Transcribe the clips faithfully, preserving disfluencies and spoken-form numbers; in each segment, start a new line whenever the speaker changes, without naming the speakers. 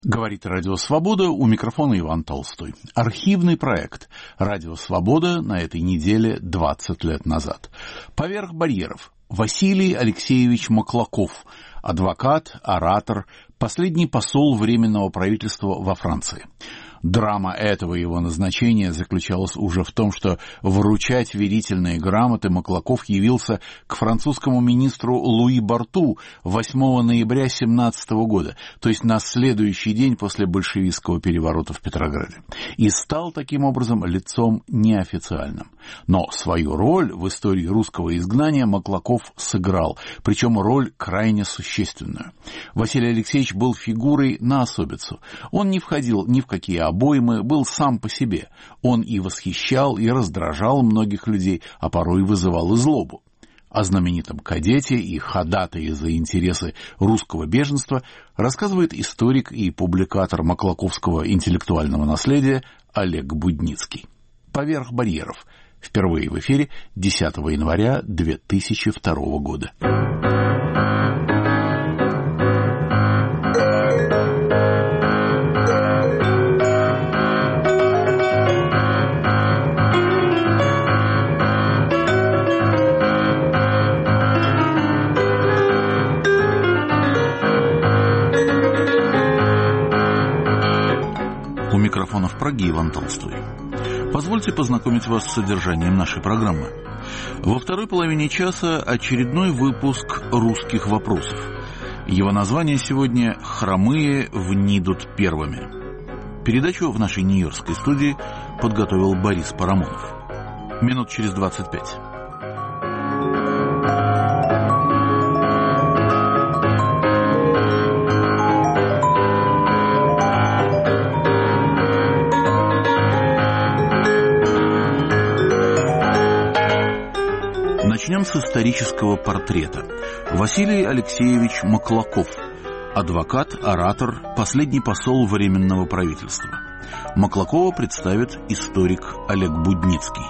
Говорит Радио Свобода, у микрофона Иван Толстой. Архивный проект Радио Свобода на этой неделе двадцать лет назад. Поверх барьеров. Василий Алексеевич Маклаков, адвокат, оратор, последний посол Временного правительства во Франции. Драма этого его назначения заключалась уже в том, что вручать верительные грамоты Маклаков явился к французскому министру Луи Барту восьмого ноября семнадцатого года, то есть на следующий день после большевистского переворота в Петрограде, и стал таким образом лицом неофициальным. Но свою роль в истории русского изгнания Маклаков сыграл, причем роль крайне существенную. Василий Алексеевич был фигурой на особицу. Он не входил ни в какие обоймы, был сам по себе. Он и восхищал, и раздражал многих людей, а порой вызывал и злобу. О знаменитом кадете и ходатае за интересы русского беженства рассказывает историк и публикатор маклаковского интеллектуального наследия Олег Будницкий. Поверх барьеров. Впервые в эфире десятого января две тысячи второго года. У микрофона в Праге Иван Толстой. Позвольте познакомить вас с содержанием нашей программы. Во второй половине часа очередной выпуск «Русских вопросов». Его название сегодня «Хромые внидут первыми». Передачу в нашей нью-йоркской студии подготовил Борис Парамонов. Минут через двадцать пять. Начнем с исторического портрета. Василий Алексеевич Маклаков, адвокат, оратор, последний посол Временного правительства. Маклакова представит историк Олег Будницкий.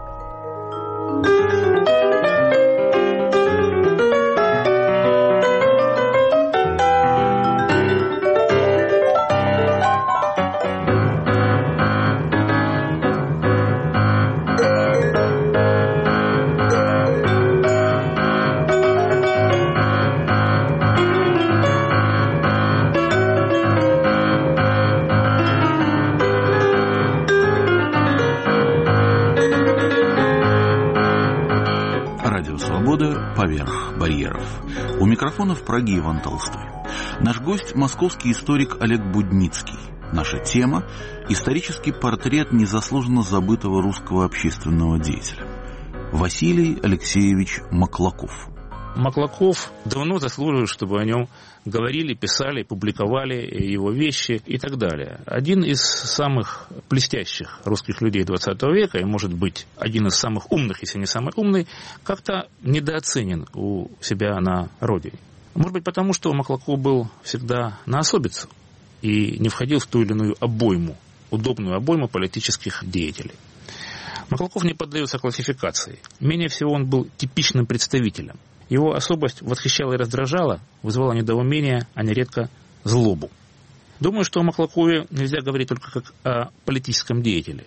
Поверх барьеров. У микрофона в Праге Иван Толстой. Наш гость – московский историк Олег Будницкий. Наша тема – исторический портрет незаслуженно забытого русского общественного деятеля. Василий Алексеевич Маклаков.
Маклаков давно заслуживает, чтобы о нем говорили, писали, публиковали его вещи и так далее. Один из самых блестящих русских людей двадцатого века, и, может быть, один из самых умных, если не самый умный, как-то недооценен у себя на родине. Может быть, потому что Маклаков был всегда на особицу и не входил в ту или иную обойму, удобную обойму политических деятелей. Маклаков не поддается классификации. Менее всего он был типичным представителем. Его особость восхищала и раздражала, вызывала недоумение, а нередко злобу. Думаю, что о Маклакове нельзя говорить только как о политическом деятеле.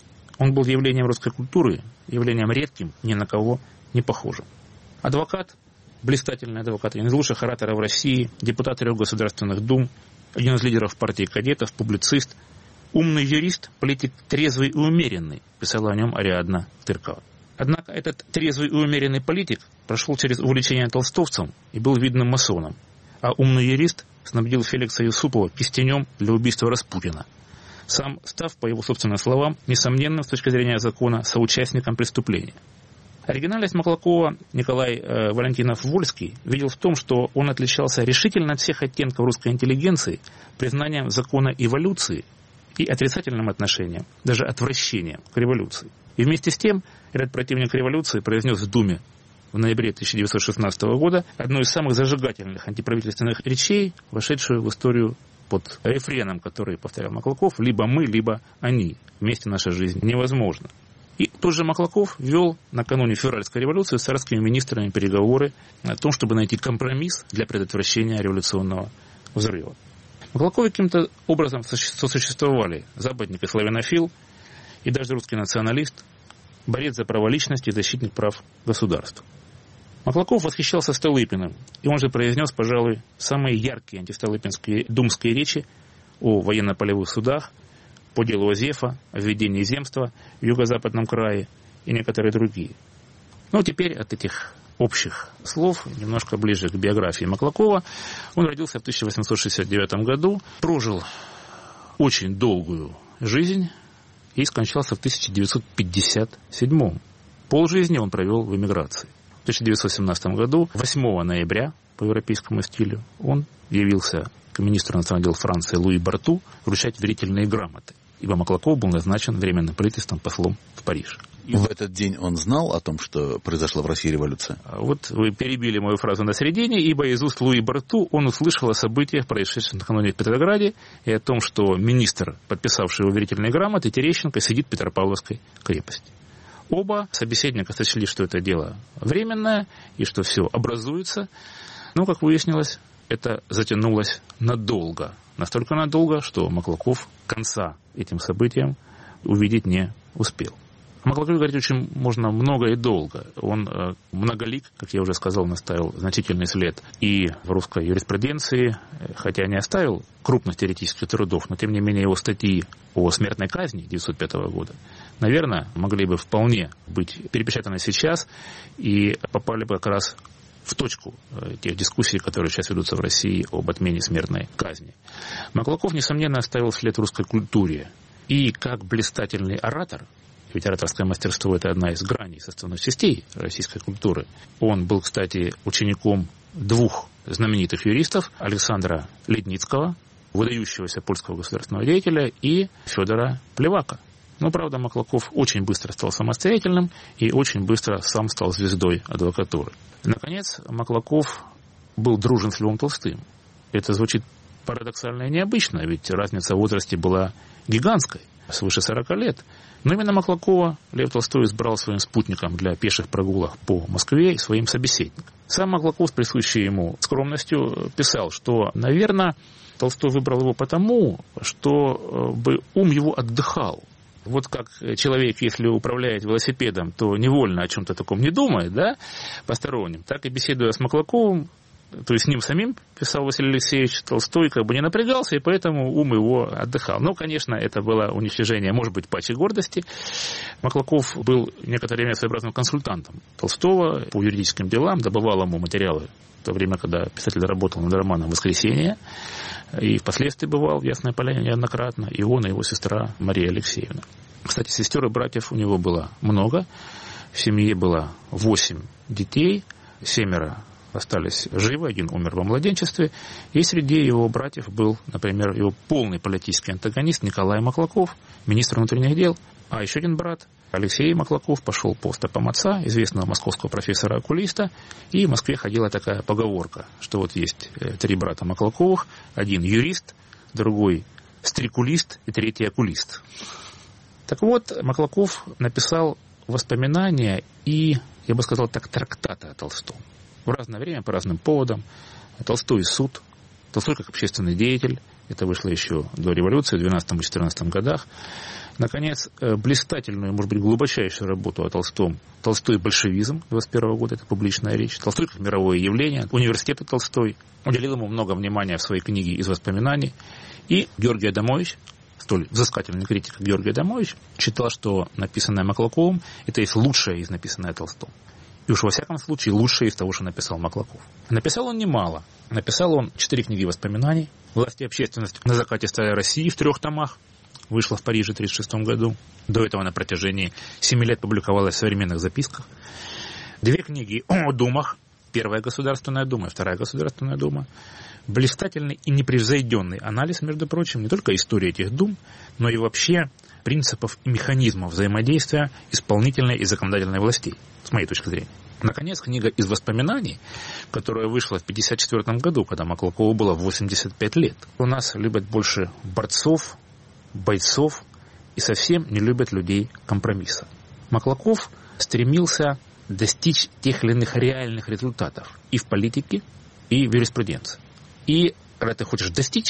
Он был явлением русской культуры, явлением редким, ни на кого не похожим. Адвокат, блистательный адвокат, один из лучших ораторов России, депутат трех государственных дум, один из лидеров партии кадетов, публицист, умный юрист, политик трезвый и умеренный, писала о нем Ариадна Тыркова. Однако этот трезвый и умеренный политик прошел через увлечение толстовцем и был видным масоном, а умный юрист снабдил Феликса Юсупова кистенем для убийства Распутина, сам став, по его собственным словам, несомненным с точки зрения закона соучастником преступления. Оригинальность Маклакова Николай э, Валентинов-Вольский видел в том, что он отличался решительно от всех оттенков русской интеллигенции признанием закона эволюции и отрицательным отношением, даже отвращением к революции. И вместе с тем этот противник революции произнес в Думе в ноябре тысяча девятьсот шестнадцатого года одну из самых зажигательных антиправительственных речей, вошедшую в историю под рефреном, который повторял Маклаков: «Либо мы, либо они. Вместе наша жизнь невозможна». И тот же Маклаков вел накануне февральской революции с царскими министрами переговоры о том, чтобы найти компромисс для предотвращения революционного взрыва. Маклакове каким-то образом сосуществовали западник и славянофил, и даже русский националист, борец за право личности и защитник прав государства. Маклаков восхищался Столыпиным, и он же произнес, пожалуй, самые яркие антистолыпинские думские речи о военно-полевых судах, по делу Озефа, о введении земства в юго-западном крае и некоторые другие. Ну, теперь от этих общих слов немножко ближе к биографии Маклакова. Он родился в тысяча восемьсот шестьдесят девятом году, прожил очень долгую жизнь и скончался в тысяча девятьсот пятьдесят седьмом. Полжизни он провел в эмиграции. В тысяча девятьсот семнадцатом году, восьмого ноября, по европейскому стилю, он явился к министру иностранных дел Франции Луи Барту вручать верительные грамоты, ибо Маклаков был назначен временным правительством послом в Париж.
В этот день он знал о том, что произошла в России революция?
Вот вы перебили мою фразу на середине, ибо из уст Луи Барту он услышал о событиях, происшедших накануне в Петрограде, и о том, что министр, подписавший его верительные грамоты, Терещенко, сидит в Петропавловской крепости. Оба собеседника сочли, что это дело временное, и что все образуется, но, как выяснилось, это затянулось надолго. Настолько надолго, что Маклаков конца этим событиям увидеть не успел. О Маклакове говорить очень можно много и долго. Он э, многолик, как я уже сказал, наставил значительный след и в русской юриспруденции, хотя не оставил крупных теоретических трудов, но тем не менее его статьи о смертной казни девятьсот пятого года, наверное, могли бы вполне быть перепечатаны сейчас и попали бы как раз в точку тех дискуссий, которые сейчас ведутся в России об отмене смертной казни. Маклаков, несомненно, оставил след в русской культуре. И как блистательный оратор, ведь ораторское мастерство – это одна из граней составных частей российской культуры. Он был, кстати, учеником двух знаменитых юристов – Александра Ледницкого, выдающегося польского государственного деятеля, и Федора Плевака. Но, правда, Маклаков очень быстро стал самостоятельным и очень быстро сам стал звездой адвокатуры. Наконец, Маклаков был дружен с Львом Толстым. Это звучит парадоксально и необычно, ведь разница в возрасте была гигантской, свыше сорока лет. Но именно Маклакова Лев Толстой избрал своим спутником для пеших прогулок по Москве и своим собеседником. Сам Маклаков, с присущей ему скромностью, писал, что, наверное, Толстой выбрал его потому, что бы ум его отдыхал. Вот как человек, если управляет велосипедом, то невольно о чем-то таком не думает, да, постороннем, так и беседуя с Маклаковым, то есть с ним самим, писал Василий Алексеевич, Толстой как бы не напрягался, и поэтому ум его отдыхал. Но, конечно, это было уничтожение, может быть, пачи гордости. Маклаков был некоторое время своеобразным консультантом Толстого по юридическим делам, добывал ему материалы в то время, когда писатель работал над романом «Воскресенье», и впоследствии бывал в Ясной Поляне неоднократно, и он, и его сестра Мария Алексеевна. Кстати, сестер и братьев у него было много. В семье было восемь детей, семеро остались живы, один умер во младенчестве, и среди его братьев был, например, его полный политический антагонист Николай Маклаков, министр внутренних дел, а еще один брат, Алексей Маклаков, пошел по стопам отца, известного московского профессора-окулиста, и в Москве ходила такая поговорка, что вот есть три брата Маклаковых, один юрист, другой стрекулист и третий окулист. Так вот, Маклаков написал воспоминания и, я бы сказал так, трактаты о Толстом. В разное время, по разным поводам. Толстой и суд, Толстой как общественный деятель, это вышло еще до революции в двенадцатом-четырнадцатом годах. Наконец, блистательную, может быть, глубочайшую работу о Толстом. Толстой и большевизм двадцать первого года, это публичная речь. Толстой как мировое явление. Университет Толстой уделил ему много внимания в своей книге из воспоминаний. И Георгий Адамович, столь взыскательный критик, как Георгий Адамович, считал, что написанное Маклаковым это есть лучшее из написанное Толстым. И уж во всяком случае лучшее из того, что написал Маклаков. Написал он немало. Написал он четыре книги воспоминаний. «Власть и общественность на закате старой России» в трех томах. Вышла в Париже в тысяча девятьсот тридцать шестом году. До этого на протяжении семи лет публиковалась в современных записках. Две книги о думах. Первая Государственная дума и Вторая Государственная дума. Блистательный и непревзойденный анализ, между прочим, не только истории этих дум, но и вообще принципов и механизмов взаимодействия исполнительной и законодательной властей, с моей точки зрения. Наконец, книга из воспоминаний, которая вышла в пятьдесят четвёртом году, когда Маклакову было восемьдесят пять лет. У нас любят больше борцов, бойцов и совсем не любят людей компромисса. Маклаков стремился достичь тех или иных реальных результатов и в политике, и в юриспруденции. И когда ты хочешь достичь,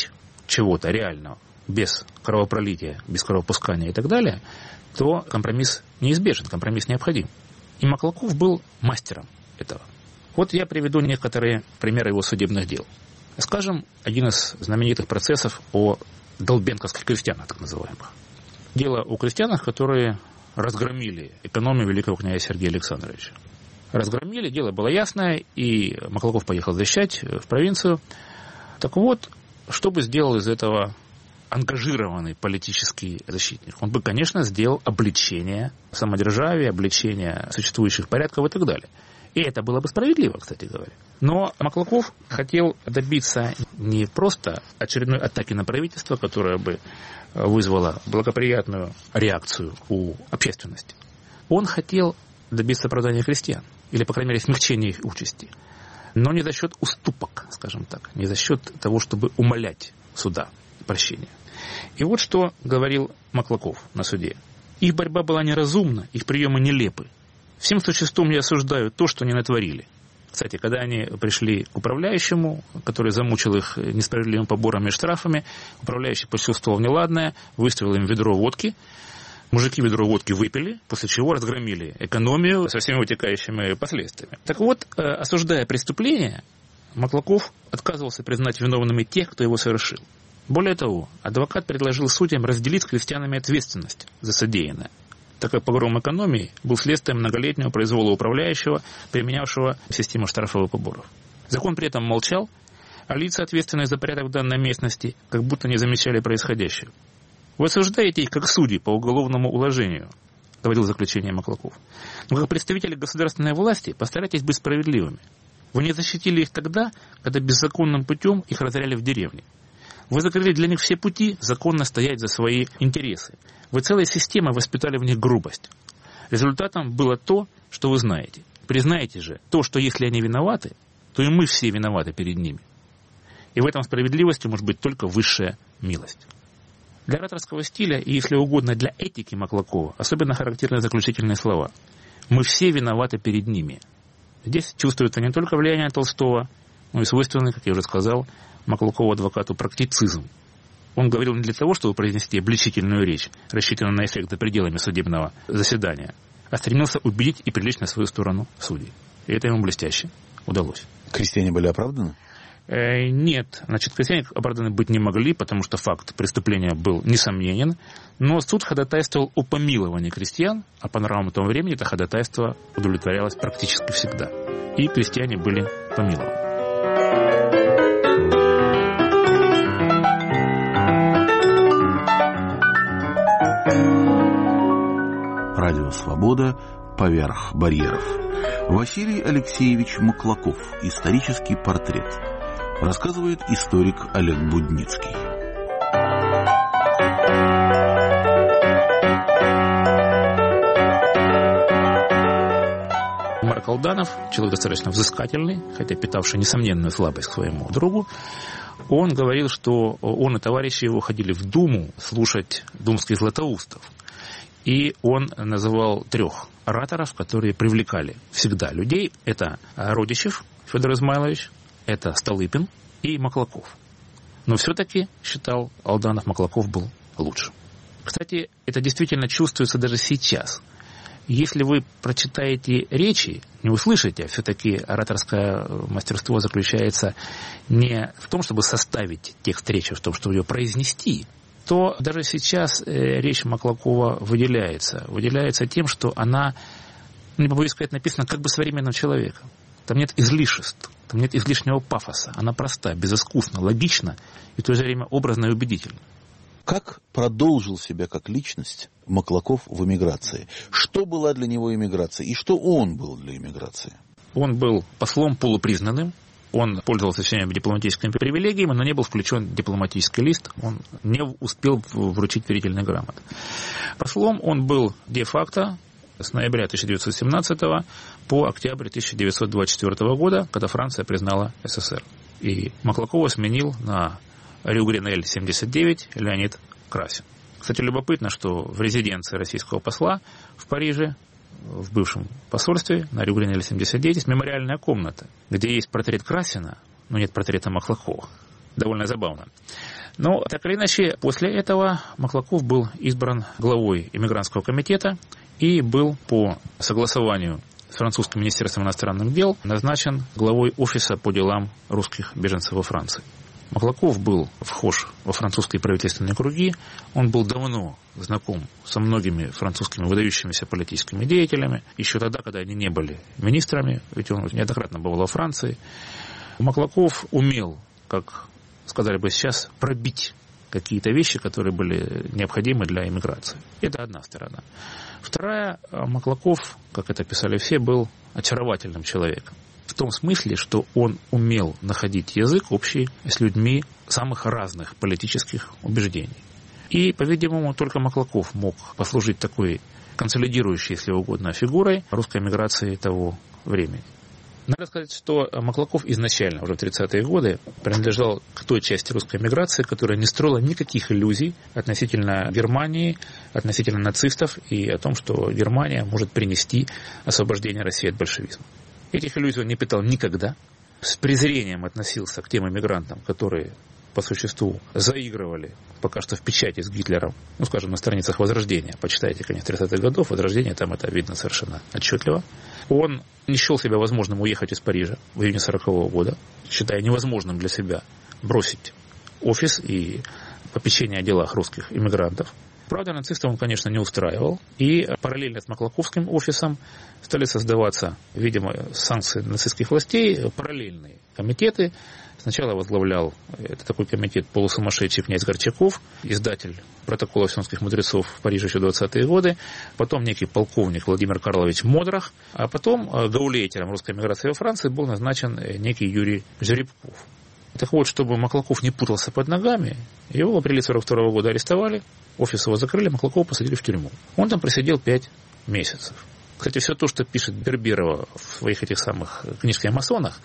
чего-то реального, без кровопролития, без кровопускания и так далее, то компромисс неизбежен, компромисс необходим. И Маклаков был мастером этого. Вот я приведу некоторые примеры его судебных дел. Скажем, один из знаменитых процессов о долбенковских крестьянах, так называемых. Дело о крестьянах, которые разгромили экономию великого князя Сергея Александровича. Разгромили, дело было ясное, и Маклаков поехал защищать в провинцию. Так вот, что бы сделал из этого ангажированный политический защитник? Он бы, конечно, сделал обличение самодержавия, обличение существующих порядков и так далее. И это было бы справедливо, кстати говоря. Но Маклаков хотел добиться не просто очередной атаки на правительство, которая бы вызвала благоприятную реакцию у общественности. Он хотел добиться оправдания крестьян, или, по крайней мере, смягчения их участи. Но не за счет уступок, скажем так, не за счет того, чтобы умалять суда прощения. И вот что говорил Маклаков на суде. Их борьба была неразумна, их приемы нелепы. Всем существом я осуждаю то, что они натворили. Кстати, когда они пришли к управляющему, который замучил их несправедливым поборами и штрафами, управляющий почувствовал неладное, выставил им ведро водки. Мужики ведро водки выпили, после чего разгромили экономию со всеми вытекающими последствиями. Так вот, осуждая преступление, Маклаков отказывался признать виновными тех, кто его совершил. Более того, адвокат предложил судьям разделить с крестьянами ответственность за содеянное, так как погром экономии был следствием многолетнего произвола управляющего, применявшего систему штрафов и поборов. Закон при этом молчал, а лица, ответственные за порядок в данной местности, как будто не замечали происходящего. «Вы осуждаете их как судьи по уголовному уложению», — говорил в заключении Маклаков. «Но как представители государственной власти постарайтесь быть справедливыми. Вы не защитили их тогда, когда беззаконным путем их разоряли в деревне. Вы закрыли для них все пути законно стоять за свои интересы. Вы целой системой воспитали в них грубость. Результатом было то, что вы знаете. Признайте же то, что если они виноваты, то и мы все виноваты перед ними. И в этом справедливости может быть только высшая милость». Для ораторского стиля и, если угодно, для этики Маклакова особенно характерны заключительные слова. «Мы все виноваты перед ними». Здесь чувствуется не только влияние Толстого, но и свойственный, как я уже сказал, Маклакову адвокату практицизм. Он говорил не для того, чтобы произнести обличительную речь, рассчитанную на эффект за пределами судебного заседания, а стремился убедить и привлечь на свою сторону судей. И это ему блестяще удалось.
Крестьяне были оправданы?
Э, нет, значит, крестьяне оправданы быть не могли, потому что факт преступления был несомненен, но суд ходатайствовал о помиловании крестьян, а по нравам того времени это ходатайство удовлетворялось практически всегда. И крестьяне были помилованы.
Радио «Свобода», поверх барьеров. Василий Алексеевич Маклаков. Исторический портрет. Рассказывает историк Олег Будницкий.
Марк Алданов, человек достаточно взыскательный, хотя питавший несомненную слабость к своему другу, он говорил, что он и товарищи его ходили в Думу слушать думских златоустов. И он называл трех ораторов, которые привлекали всегда людей. Это Родичев Федор Измайлович, это Столыпин и Маклаков. Но все-таки, считал Алданов, Маклаков был лучше. Кстати, это действительно чувствуется даже сейчас. Если вы прочитаете речи, не услышите, а все-таки ораторское мастерство заключается не в том, чтобы составить текст речи, в том, чтобы ее произнести, то даже сейчас речь Маклакова выделяется. Выделяется тем, что она, не побоюсь сказать, написана как бы современным человеком. Там нет излишеств, там нет излишнего пафоса. Она проста, безыскусна, логична и в то же время образна и убедительна.
Как продолжил себя как личность Маклаков в эмиграции? Что была для него эмиграция и что он был для эмиграции?
Он был послом полупризнанным. Он пользовался всеми дипломатическими привилегиями, но не был включен в дипломатический лист, он не успел вручить верительные грамоты. Послом он был де-факто с ноября тысяча девятьсот семнадцатого по октябрь тысяча девятьсот двадцать четвёртого года, когда Франция признала СССР. И Маклакова сменил на Рю-Гренель семьдесят девять Леонид Красин. Кстати, любопытно, что в резиденции российского посла в Париже, в бывшем посольстве на Рю-Гренель семьдесят девять есть мемориальная комната, где есть портрет Красина, но нет портрета Маклакова. Довольно забавно. Но, так или иначе, после этого Маклаков был избран главой иммигрантского комитета и был по согласованию с французским министерством иностранных дел назначен главой офиса по делам русских беженцев во Франции. Маклаков был вхож во французские правительственные круги, он был давно знаком со многими французскими выдающимися политическими деятелями, еще тогда, когда они не были министрами, ведь он неоднократно бывал во Франции. Маклаков умел, как сказали бы сейчас, пробить какие-то вещи, которые были необходимы для иммиграции. Это одна сторона. Вторая, Маклаков, как это писали все, был очаровательным человеком. В том смысле, что он умел находить язык общий с людьми самых разных политических убеждений. И, по-видимому, только Маклаков мог послужить такой консолидирующей, если угодно, фигурой русской эмиграции того времени. Надо сказать, что Маклаков изначально, уже в тридцатые годы, принадлежал к той части русской эмиграции, которая не строила никаких иллюзий относительно Германии, относительно нацистов и о том, что Германия может принести освобождение России от большевизма. Этих иллюзий он не питал никогда. С презрением относился к тем эмигрантам, которые по существу заигрывали пока что в печати с Гитлером, ну, скажем, на страницах Возрождения. Почитайте конец тридцатых годов, Возрождение, там это видно совершенно отчетливо. Он не счел себя возможным уехать из Парижа в июне сорокового года, считая невозможным для себя бросить офис и попечение о делах русских иммигрантов. Правда, нацистов он, конечно, не устраивал, и параллельно с Маклаковским офисом стали создаваться, видимо, санкции нацистских властей, параллельные комитеты. Сначала возглавлял это такой комитет полусумасшедший князь Горчаков, издатель протокола сионских мудрецов в Париже еще в двадцатые годы, потом некий полковник Владимир Карлович Модрах, а потом гаулейтером русской эмиграции во Франции был назначен некий Юрий Жеребков. Так вот, чтобы Маклаков не путался под ногами, его в апреле сорок второго года арестовали, офис его закрыли, Маклакова посадили в тюрьму. Он там просидел пять месяцев. Кстати, все то, что пишет Берберова в своих этих самых книжках о масонах,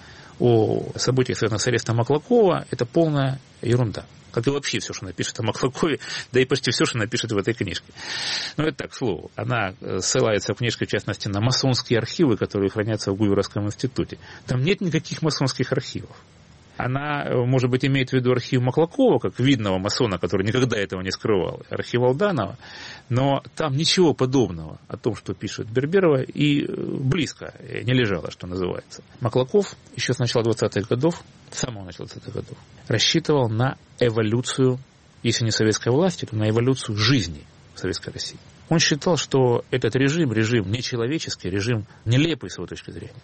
о событиях, связанных с арестом Маклакова, это полная ерунда. Как и вообще все, что напишет о Маклакове, да и почти все, что напишет в этой книжке. Ну, это так, к слову. Она ссылается в книжке, в частности, на масонские архивы, которые хранятся в Гуверовском институте. Там нет никаких масонских архивов. Она, может быть, имеет в виду архив Маклакова, как видного масона, который никогда этого не скрывал, архив Алданова, но там ничего подобного о том, что пишет Берберова, и близко не лежало, что называется. Маклаков еще с начала двадцатых годов, с самого начала двадцатых годов, рассчитывал на эволюцию, если не советской власти, то на эволюцию жизни в Советской России. Он считал, что этот режим, режим нечеловеческий, режим нелепый с его точки зрения,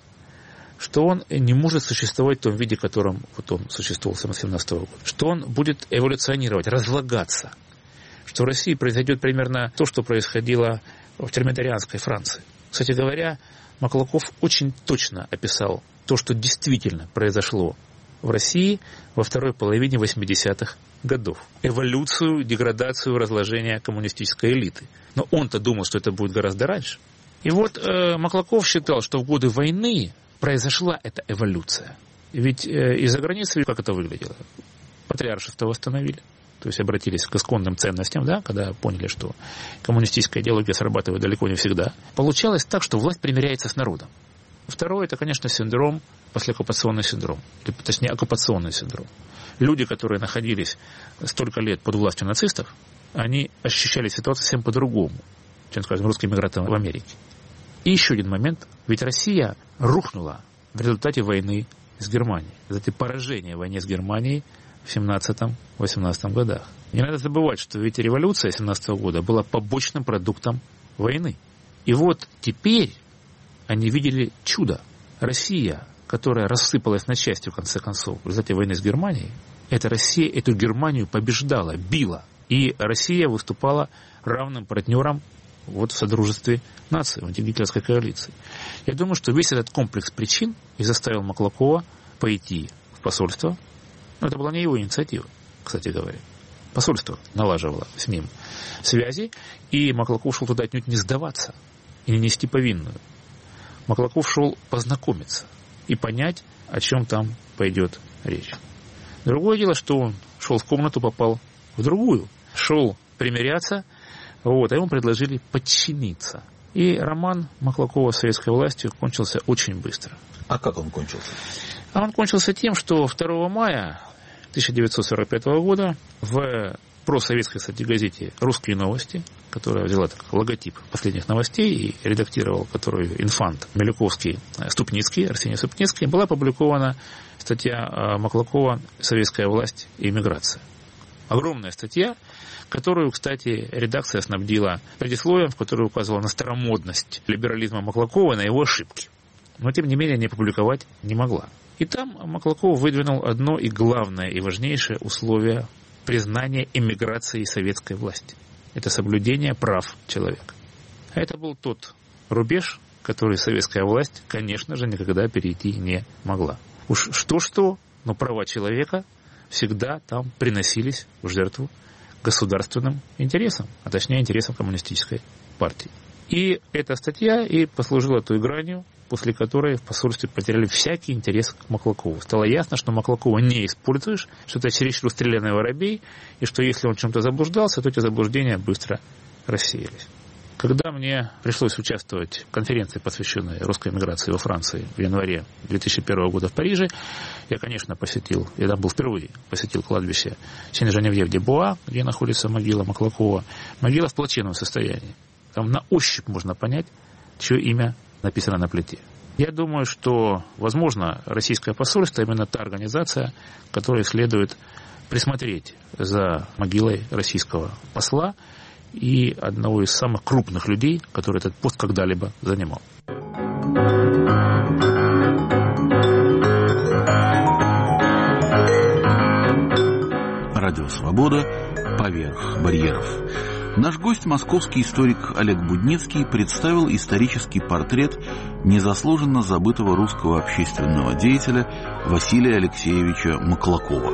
что он не может существовать в том виде, в котором вот он существовал с семнадцатого года, что он будет эволюционировать, разлагаться, что в России произойдет примерно то, что происходило в термидорианской Франции. Кстати говоря, Маклаков очень точно описал то, что действительно произошло в России во второй половине восьмидесятых годов. Эволюцию, деградацию, разложение коммунистической элиты. Но он-то думал, что это будет гораздо раньше. И вот э, Маклаков считал, что в годы войны произошла эта эволюция. Ведь э, из-за границы как это выглядело? Патриаршество восстановили, то есть обратились к исконным ценностям, да, когда поняли, что коммунистическая идеология срабатывает далеко не всегда. Получалось так, что власть примиряется с народом. Второе, это, конечно, синдром, послеоккупационный синдром, или, точнее, оккупационный синдром. Люди, которые находились столько лет под властью нацистов, они ощущали ситуацию совсем по-другому, чем, скажем, русские мигранты в Америке. И еще один момент. Ведь Россия рухнула в результате войны с Германией. В результате поражения в войне с Германией в семнадцатом-восемнадцатом годах. Не надо забывать, что ведь революция семнадцатого года была побочным продуктом войны. И вот теперь они видели чудо. Россия, которая рассыпалась на части, в конце концов, в результате войны с Германией, эта Россия эту Германию побеждала, била. И Россия выступала равным партнером вот в содружестве наций, в антигитлеровской коалиции. Я думаю, что весь этот комплекс причин и заставил Маклакова пойти в посольство. Но это была не его инициатива, кстати говоря. Посольство налаживало с ним связи, и Маклаков шел туда отнюдь не сдаваться и не нести повинную. Маклаков шел познакомиться и понять, о чем там пойдет речь. Другое дело, что он шел в комнату, попал в другую, шел примиряться, вот, а ему предложили подчиниться. И роман Маклакова с советской властью кончился очень быстро.
А как он кончился?
А он кончился тем, что второго мая тысяча девятьсот сорок пятого года в просоветской, кстати, газете «Русские новости», которая взяла так, логотип последних новостей и редактировал которую инфант Милюковский, Ступницкий, Арсений Ступницкий, была опубликована статья Маклакова «Советская власть и эмиграция». Огромная статья, которую, кстати, редакция снабдила предисловием, в которой указывала на старомодность либерализма Маклакова и на его ошибки. Но, тем не менее, не опубликовать не могла. И там Маклаков выдвинул одно и главное, и важнейшее условие признания эмиграции советской власти. Это соблюдение прав человека. А это был тот рубеж, который советская власть, конечно же, никогда перейти не могла. Уж что-что, но права человека всегда там приносились в жертву государственным интересам, а точнее интересам коммунистической партии. И эта статья и послужила той гранью, после которой в посольстве потеряли всякий интерес к Маклакову. Стало ясно, что Маклакова не используешь, что это чересчур стреляный воробей, и что если он в чем-то заблуждался, то эти заблуждения быстро рассеялись. Когда мне пришлось участвовать в конференции, посвященной русской эмиграции во Франции в январе две тысячи первого года в Париже, я, конечно, посетил, я там был впервые, посетил кладбище Сен-Женевьев-де-Буа, где находится могила Маклакова. Могила в плачевном состоянии. Там на ощупь можно понять, чье имя написано на плите. Я думаю, что, возможно, российское посольство именно та организация, которой следует присмотреть за могилой российского посла и одного из самых крупных людей, который этот пост когда-либо занимал.
Радио «Свобода. Поверх барьеров». Наш гость, московский историк Олег Будницкий, представил исторический портрет незаслуженно забытого русского общественного деятеля Василия Алексеевича Маклакова.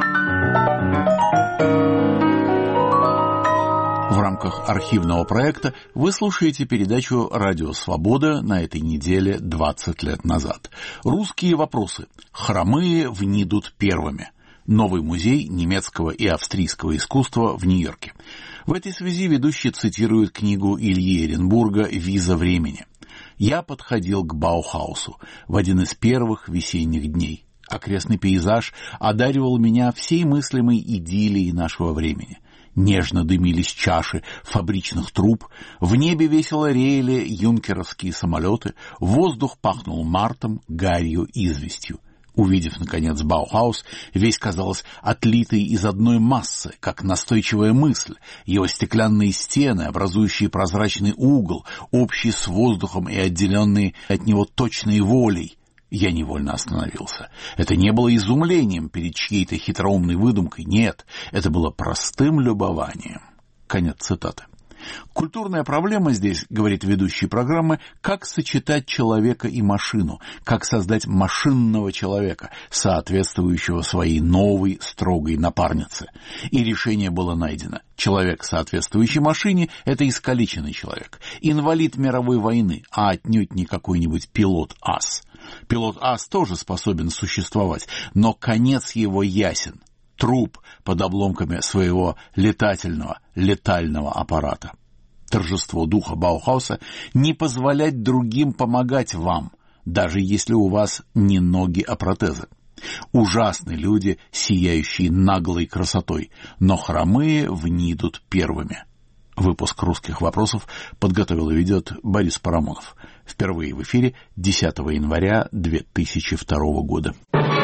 В рамках архивного проекта вы слушаете передачу «Радио Свобода» на этой неделе двадцать лет назад. «Русские вопросы. Хромые внидут первыми». Новый музей немецкого и австрийского искусства в Нью-Йорке. В этой связи ведущий цитирует книгу Ильи Эренбурга «Виза времени». «Я подходил к Баухаусу в один из первых весенних дней. Окрестный пейзаж одаривал меня всей мыслимой идиллией нашего времени. Нежно дымились чаши фабричных труб, в небе весело реяли юнкеровские самолеты, воздух пахнул мартом, гарью, известью. Увидев, наконец, Баухаус, весь, казалось, отлитый из одной массы, как настойчивая мысль, его стеклянные стены, образующие прозрачный угол, общий с воздухом и отделенные от него точной волей. Я невольно остановился. Это не было изумлением перед чьей-то хитроумной выдумкой, нет, это было простым любованием». Конец цитаты. Культурная проблема здесь, говорит ведущий программы, как сочетать человека и машину, как создать машинного человека, соответствующего своей новой строгой напарнице. И решение было найдено. Человек, соответствующий машине, это искалеченный человек, инвалид мировой войны, а отнюдь не какой-нибудь пилот-ас. Пилот-ас тоже способен существовать, но конец его ясен. Труп под обломками своего летательного, летального аппарата. Торжество духа Баухауса — не позволять другим помогать вам, даже если у вас не ноги, а протезы. Ужасны люди, сияющие наглой красотой, но хромые внидут первыми. Выпуск «Русских вопросов» подготовил и ведет Борис Парамонов. Впервые в эфире десятого января две тысячи второго года.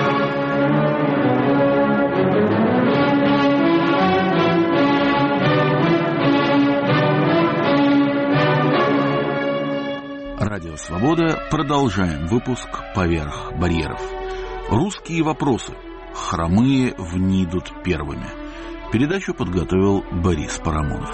Радио «Свобода». Продолжаем выпуск «Поверх барьеров». Русские вопросы. Хромые внидут первыми. Передачу подготовил Борис Парамонов.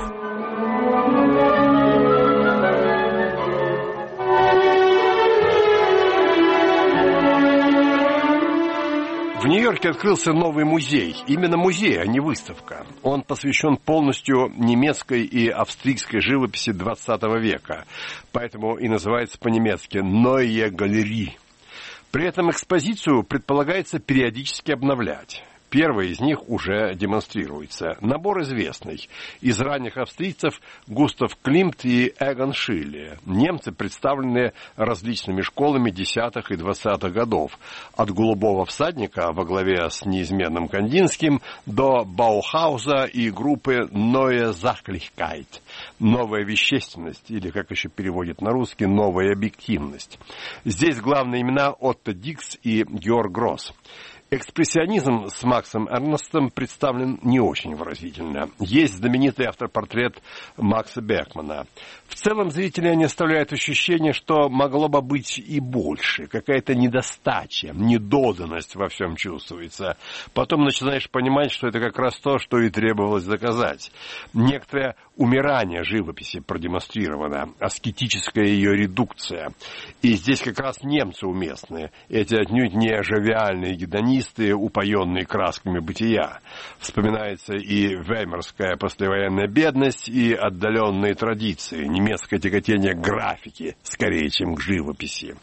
В Нью-Йорке открылся новый музей. Именно музей, а не выставка. Он посвящен полностью немецкой и австрийской живописи двадцатого века. Поэтому и называется по-немецки «Neue Galerie». При этом экспозицию предполагается периодически обновлять. Первый из них уже демонстрируется. Набор известный. Из ранних австрийцев Густав Климт и Эгон Шилле. Немцы представлены различными школами десятых и двадцатых годов. От «Голубого всадника» во главе с неизменным Кандинским до Баухауза и группы «Neue Sachlichkeit» – «Новая вещественность», или, как еще переводит на русский, «Новая объективность». Здесь главные имена Отто Дикс и Георг Гросс. Экспрессионизм с Максом Эрнстом представлен не очень выразительно. Есть знаменитый автопортрет Макса Бергмана. В целом зрители не оставляют ощущение, что могло бы быть и больше. Какая-то недостача, недоданность во всем чувствуется. Потом начинаешь понимать, что это как раз то, что и требовалось доказать. Некоторое умирание живописи продемонстрировано, аскетическая ее редукция. И здесь как раз немцы уместны. Эти отнюдь не жавиальные гедонисты, упоенные красками бытия. Вспоминается и веймарская послевоенная бедность, и отдаленные традиции, немецкое тяготение к графике, скорее, чем к живописи.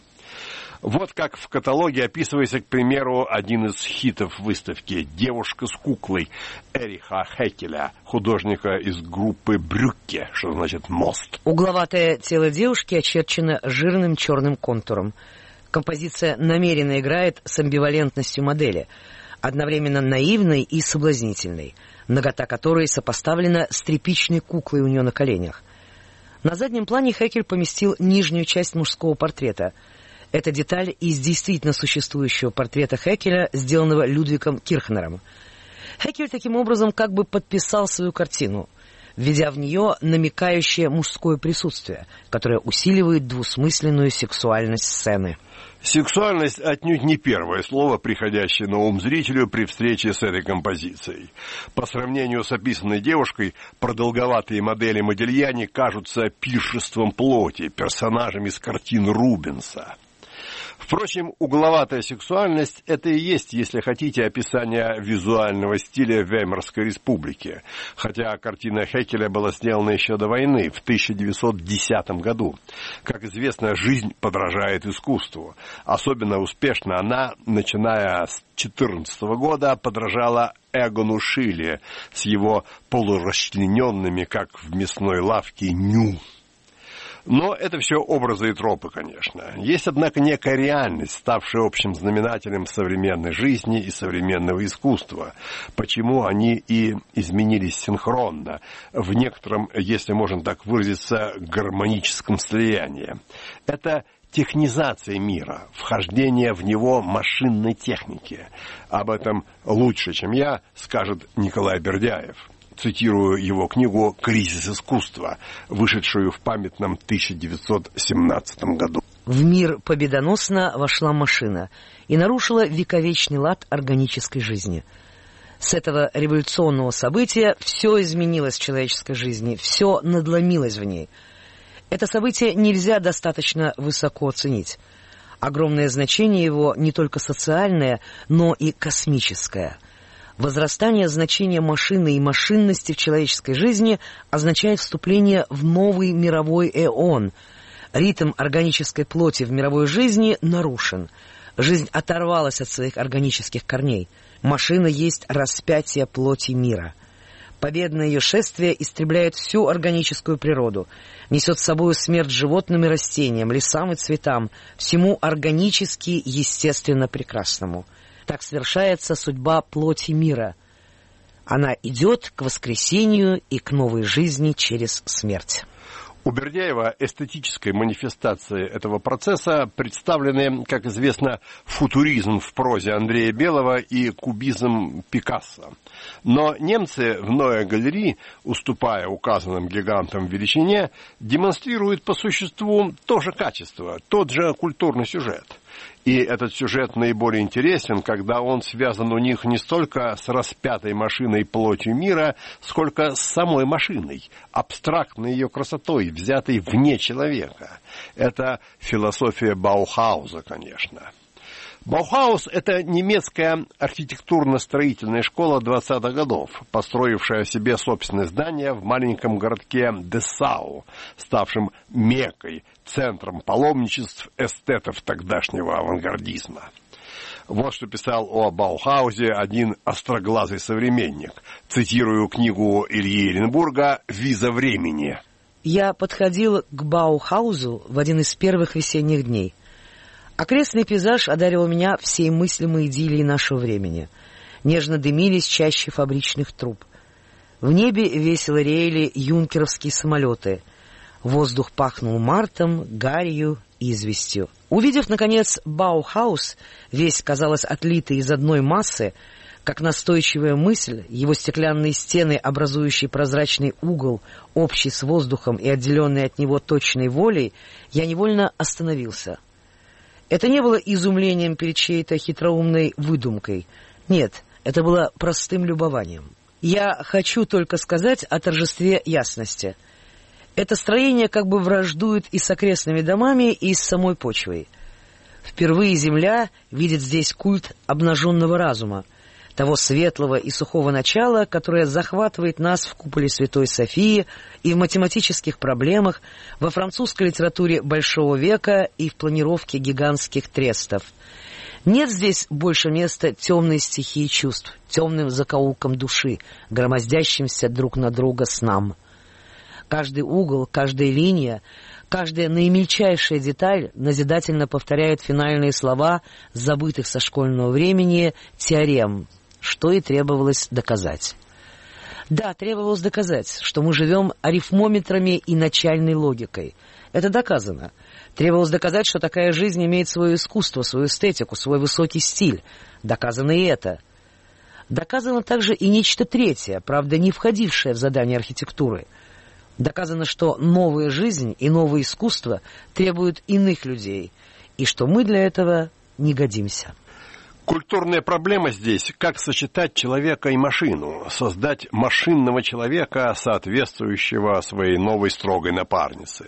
Вот как в каталоге описывается, к примеру, один из хитов выставки «Девушка с куклой» Эриха Хеккеля, художника из группы Брюкке, что значит «мост».
Угловатое тело девушки очерчено жирным черным контуром. Композиция намеренно играет с амбивалентностью модели, одновременно наивной и соблазнительной, нагота которой сопоставлена с тряпичной куклой у нее на коленях. На заднем плане Хеккель поместил нижнюю часть мужского портрета. Это деталь из действительно существующего портрета Хеккеля, сделанного Людвигом Кирхнером. Хеккель таким образом как бы подписал свою картину, введя в нее намекающее мужское присутствие, которое усиливает двусмысленную сексуальность сцены.
Сексуальность отнюдь не первое слово, приходящее на ум зрителю при встрече с этой композицией. По сравнению с описанной девушкой, продолговатые модели Модильяни кажутся пиршеством плоти, персонажами с картин Рубенса. Впрочем, угловатая сексуальность – это и есть, если хотите, описание визуального стиля Веймарской республики. Хотя картина Хеккеля была сделана еще до войны, в тысяча девятьсот десятом году. Как известно, жизнь подражает искусству. Особенно успешно она, начиная с две тысячи четырнадцатого года, подражала Эгону Шилле с его полурасчлененными, как в мясной лавке, ню. Но это все образы и тропы, конечно. Есть, однако, некая реальность, ставшая общим знаменателем современной жизни и современного искусства. Почему они и изменились синхронно, в некотором, если можно так выразиться, гармоническом слиянии. Это технизация мира, вхождение в него машинной техники. Об этом лучше, чем я, скажет Николай Бердяев. Цитирую его книгу «Кризис искусства», вышедшую в памятном тысяча девятьсот семнадцатом году.
В мир победоносно вошла машина и нарушила вековечный лад органической жизни. С этого революционного события все изменилось в человеческой жизни, все надломилось в ней. Это событие нельзя достаточно высоко оценить. Огромное значение его не только социальное, но и космическое. Возрастание значения машины и машинности в человеческой жизни означает вступление в новый мировой эон. Ритм органической плоти в мировой жизни нарушен. Жизнь оторвалась от своих органических корней. Машина есть распятие плоти мира. Победное ее шествие истребляет всю органическую природу, несет с собой смерть животным и растениям, лесам и цветам, всему органически естественно прекрасному. Так совершается судьба плоти мира. Она идет к воскресению и к новой жизни через смерть.
У Бердяева эстетической манифестацией этого процесса представлены, как известно, футуризм в прозе Андрея Белого и кубизм Пикассо. Но немцы в Neue Galerie, уступая указанным гигантам в величине, демонстрируют по существу то же качество, тот же культурный сюжет. И этот сюжет наиболее интересен, когда он связан у них не столько с распятой машиной плотью мира, сколько с самой машиной, абстрактной ее красотой, взятой вне человека. Это философия Баухауза, конечно. Баухаус – это немецкая архитектурно-строительная школа двадцатых годов, построившая себе собственное здание в маленьком городке Дессау, ставшем меккой, центром паломничеств эстетов тогдашнего авангардизма. Вот что писал о Баухаузе один остроглазый современник. Цитирую книгу Ильи Эренбурга «Виза времени».
Я подходил к Баухаузу в один из первых весенних дней. Окрестный пейзаж одаривал меня всей мыслимой идиллией нашего времени. Нежно дымились чащи фабричных труб. В небе весело реяли юнкеровские самолеты. Воздух пахнул мартом, гарью и известью. Увидев, наконец, Баухаус, весь, казалось, отлитый из одной массы, как настойчивая мысль, его стеклянные стены, образующие прозрачный угол, общий с воздухом и отделенный от него точной волей, я невольно остановился. Это не было изумлением перед чьей-то хитроумной выдумкой. Нет, это было простым любованием. Я хочу только сказать о торжестве ясности. Это строение как бы враждует и с окрестными домами, и с самой почвой. Впервые Земля видит здесь культ обнаженного разума, того светлого и сухого начала, которое захватывает нас в куполе Святой Софии и в математических проблемах, во французской литературе Большого века и в планировке гигантских трестов. Нет здесь больше места темной стихии чувств, темным закоулкам души, громоздящимся друг на друга снам. Каждый угол, каждая линия, каждая наимельчайшая деталь назидательно повторяет финальные слова забытых со школьного времени теорем, что и требовалось доказать. Да, требовалось доказать, что мы живем арифмометрами и начальной логикой. Это доказано. Требовалось доказать, что такая жизнь имеет свое искусство, свою эстетику, свой высокий стиль. Доказано и это. Доказано также и нечто третье, правда, не входившее в задание архитектуры. Доказано, что новая жизнь и новое искусство требуют иных людей, и что мы для этого не годимся.
Культурная проблема здесь, как сочетать человека и машину, создать машинного человека, соответствующего своей новой строгой напарнице.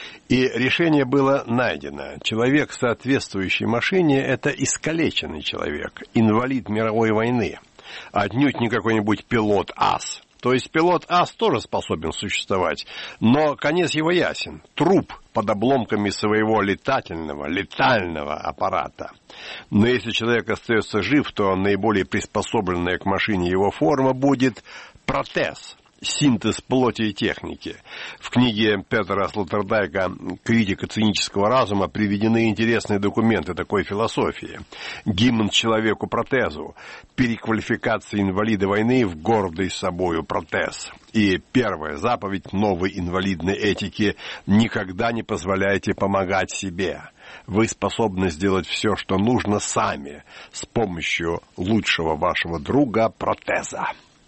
И решение было найдено. Человек, соответствующий машине, это искалеченный человек, инвалид мировой войны, отнюдь не какой-нибудь пилот-ас. То есть пилот-ас тоже способен существовать, но конец его ясен. Труп под обломками своего летательного, летального аппарата. Но если человек остается жив, то наиболее приспособленная к машине его форма будет протез. Синтез плоти и техники. В книге Петера Слотerdijk'а «Критика цинического разума» приведены интересные документы такой философии. Гимн человеку-протезу, переквалификация инвалида войны в гордый собою протез. И первая заповедь новой инвалидной этики: никогда не позволяйте помогать себе. Вы способны сделать все, что нужно, сами, с помощью лучшего вашего друга протеза.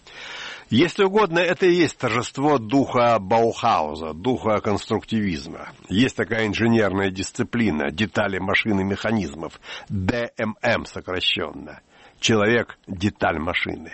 Если угодно, это и есть торжество духа Баухауза, духа конструктивизма. Есть такая инженерная дисциплина, детали машин и механизмов, дэ эм эм сокращенно. Человек – деталь машины.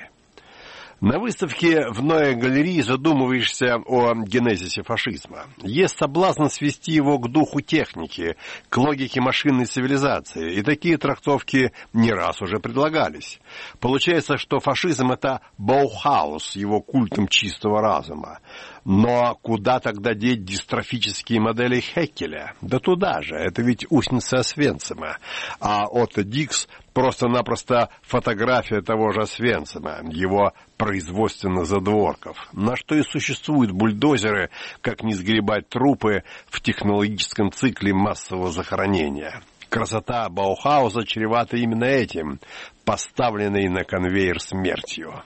На выставке в Neue галерее задумываешься о генезисе фашизма. Есть соблазн свести его к духу техники, к логике машинной цивилизации, и такие трактовки не раз уже предлагались. Получается, что фашизм – это Баухаус с его культом чистого разума. Но куда тогда деть дистрофические модели Хеккеля? Да туда же, это ведь устница Освенцима. А Отто Дикс – просто-напросто фотография того же Освенцима, его производственных задворков. На что и существуют бульдозеры, как не сгребать трупы в технологическом цикле массового захоронения. Красота Баухауза чревата именно этим, поставленной на конвейер смертью.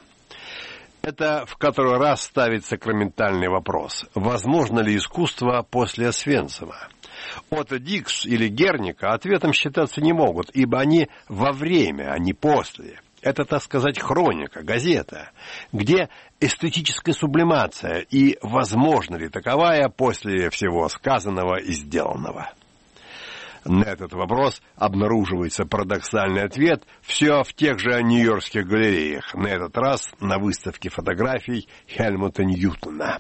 Это в который раз ставит сакраментальный вопрос: возможно ли искусство после Освенцима? Отто Дикс или Герника ответом считаться не могут, ибо они во время, а не после. Это, так сказать, хроника, газета, где эстетическая сублимация, и возможно ли таковая после всего сказанного и сделанного. На этот вопрос обнаруживается парадоксальный ответ все в тех же нью-йоркских галереях, на этот раз на выставке фотографий Хельмута Ньютона.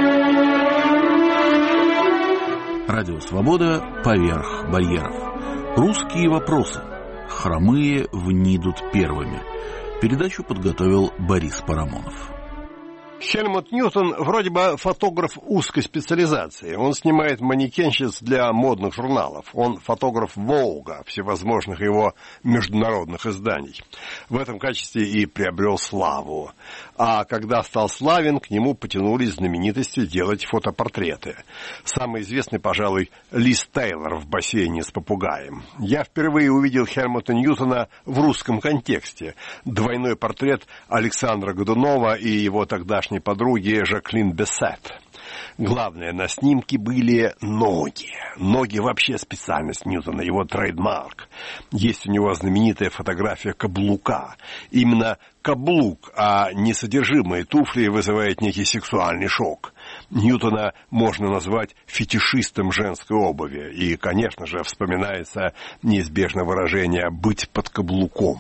Радио «Свобода» поверх барьеров. Русские вопросы. Хромые внидут первыми. Передачу подготовил Борис Парамонов.
Хельмут Ньютон вроде бы фотограф узкой специализации. Он снимает манекенщиц для модных журналов. Он фотограф Vogue, всевозможных его международных изданий. В этом качестве и приобрел славу. А когда стал славен, к нему потянулись знаменитости делать фотопортреты. Самый известный, пожалуй, Лиз Тейлор в бассейне с попугаем. Я впервые увидел Хельмута Ньютона в русском контексте. Двойной портрет Александра Годунова и его тогдашней подруги Жаклин Бессет. Главное, на снимке были ноги. Ноги вообще специальность Ньютона, его трейдмарк. Есть у него знаменитая фотография каблука. Именно каблук, а не содержимое туфли вызывает некий сексуальный шок. Ньютона можно назвать фетишистом женской обуви. И, конечно же, вспоминается неизбежно выражение «быть под каблуком».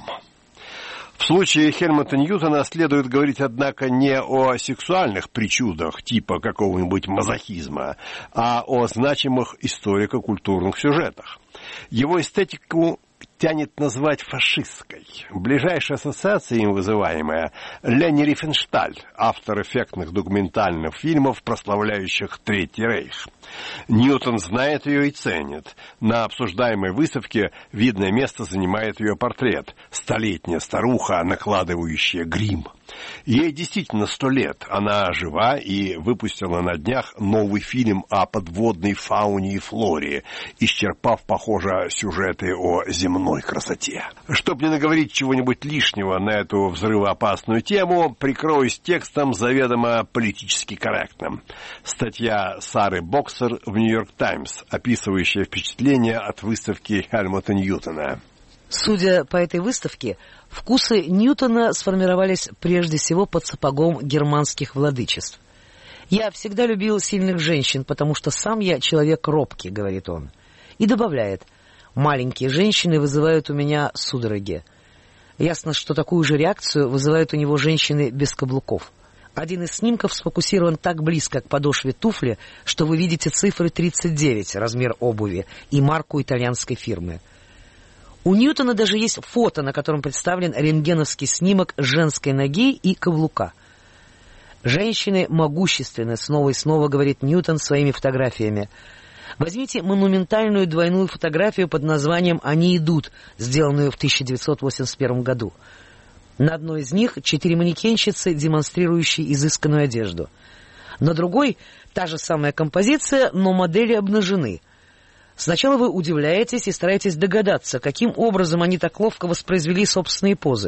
В случае Хельмута Ньютона следует говорить, однако, не о сексуальных причудах типа какого-нибудь мазохизма, а о значимых историко-культурных сюжетах. Его эстетику тянет назвать фашистской. Ближайшая ассоциация им вызываемая — Лени Рифеншталь, автор эффектных документальных фильмов, прославляющих Третий Рейх. Ньютон знает ее и ценит. На обсуждаемой выставке видное место занимает ее портрет. Столетняя старуха, накладывающая грим. Ей действительно сто лет. Она жива и выпустила на днях новый фильм о подводной фауне и флоре, исчерпав, похоже, сюжеты о земной красоте. Чтобы не наговорить чего-нибудь лишнего на эту взрывоопасную тему, прикроюсь текстом заведомо политически корректным. Статья Сары Боксер в «Нью-Йорк Таймс», описывающая впечатления от выставки Хельмута Ньютона.
Судя по этой выставке, вкусы Ньютона сформировались прежде всего под сапогом германских владычеств. «Я всегда любил сильных женщин, потому что сам я человек робкий», — говорит он. И добавляет: «Маленькие женщины вызывают у меня судороги». Ясно, что такую же реакцию вызывают у него женщины без каблуков. Один из снимков сфокусирован так близко к подошве туфли, что вы видите цифры тридцать девять, размер обуви, и марку итальянской фирмы. У Ньютона даже есть фото, на котором представлен рентгеновский снимок женской ноги и каблука. «Женщины могущественны», — снова и снова говорит Ньютон своими фотографиями. Возьмите монументальную двойную фотографию под названием «Они идут», сделанную в тысяча девятьсот восемьдесят первом году. На одной из них четыре манекенщицы, демонстрирующие изысканную одежду. На другой та же самая композиция, но модели обнажены. Сначала вы удивляетесь и стараетесь догадаться, каким образом они так ловко воспроизвели собственные позы.